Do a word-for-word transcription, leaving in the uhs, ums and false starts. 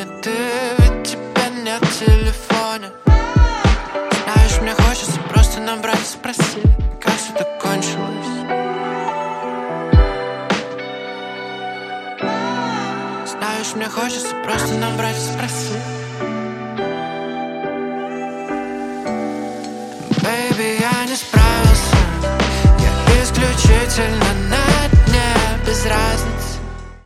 ты, ведь тебя нет в телефоне. Знаешь, мне хочется просто набрать и спросить, как все так кончилось. Знаешь, мне хочется просто набрать и спросить. Baby, я не справился, я исключительно на дне, без разницы.